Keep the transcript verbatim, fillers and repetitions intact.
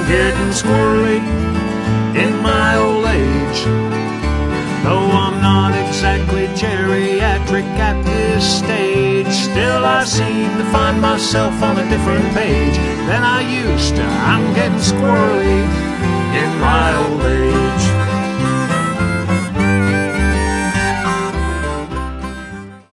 getting squirrely in my old age. Though I'm not exactly geriatric at this stage, still I seem to find myself on a different page than I used to. I'm getting squirrely